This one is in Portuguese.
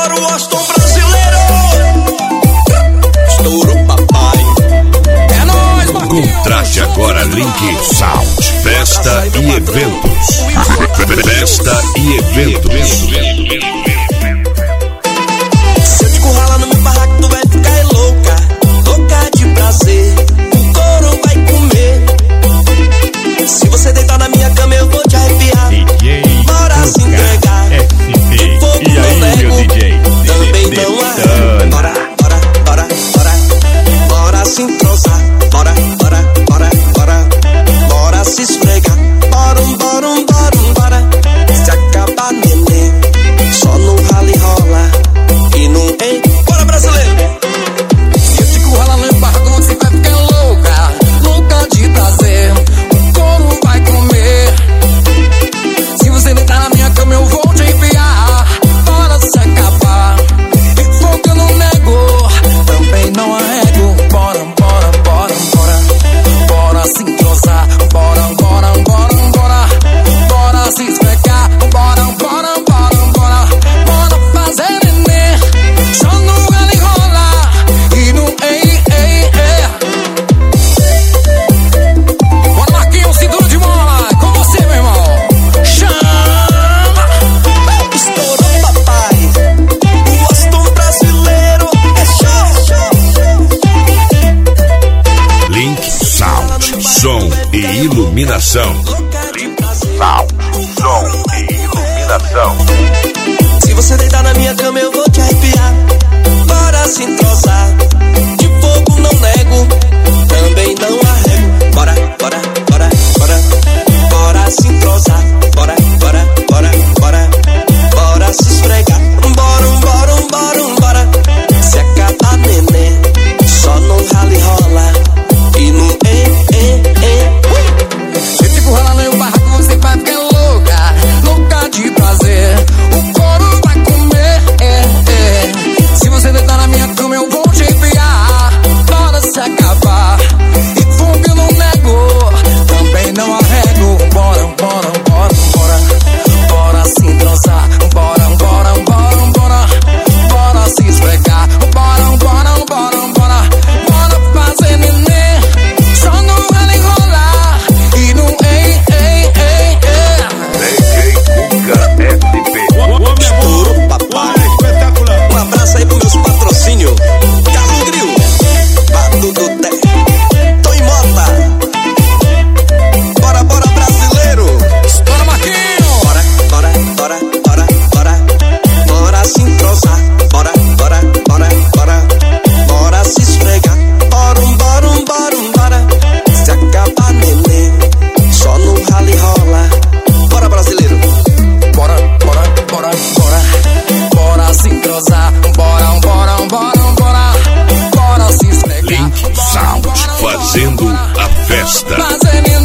para o Austin brasileiro. Estourou, papai. É nóis, Marquinhos. Contrate agora Link Sound. Festa e eventos. Festa e eventos. Se eu te curralar no meu barraco, tu vai ficar louca, louca de prazer. O couro vai comer. Se você deitar na minha cama, eu vou te arrepiar. Bora se entregar. O fogo E aí, não nego, meu DJ? também não arrego. Bora, bora, bora, bora. Bora se entrosar. Bora, bora, bora, bora. Bora se esfregar. Bora, bora, bora, bora. Se acabar, neném, só no rally rola e não ei. Bora, brasileiro! Se eu te curralar no barco, você vai ficar louca, louca de prazer. O couro vai comer. Se você deitar na minha cama, eu vou te enviar. Bora se acabar. E fogo eu não nego, também não arrego. Bora, bora, bora, bora. Bora se entrosar. Bora, bora, bora, bora. Bora se esfregar. Bora, bora, bora, bora. Bora fazer neném, só no rally rola e no ei, ei, ei. Bora, Marquinhos, cintura de mola. Com você, meu irmão. Chama! Estourou, papai. O Austin brasileiro é show. Link Sound. Som e iluminação. Sound, som e iluminação. Se você deitar na minha cama, eu vou te arrepiar. Bora se entrosar. De fogo não nego, também não arrego. Bora, bora, bora, bora. Bora se entrosar. Bora, bora, bora, bora. Bora se esfregar. Bora, bora, bora, bora. Se acabar, neném, só no rally rola e no Se eu te curralar no meu barraco, você vai ficar louca, louca de prazer. O couro vai comer. Se você deitar na minha cama, eu vou te enviar. Bora se acabar. E fogo eu não nego, também não arrego. Bora, bora, bora, bora. Bora se entrosar. Bora, bora, bora, bora. Bora se esfregar. Bora, bora, bora, bora. Bora fazer neném, só no rally rolar e no ei, ei, ei, ei. DJ Cuca FP. Estourou, papai. Um abraço aí pros meus patrocínios. Carlos Gril, Bato do Té, Toy Mota. Bora, bora, brasileiro. Estoura, Marquinhos. Bora, bora, bora, bora, bora. Bora se entrosar. Bora, bora, bora, bora. Bora se esfregar. Bora, bora, bora, bora. Se acabar, neném, só no rally rola. Bora, brasileiro. Bora, bora, bora, bora. Bora se entrosar. Bora, bora, bora, bora. Bora se esfregar. Link Sound. Fazendo a festa. Fazendo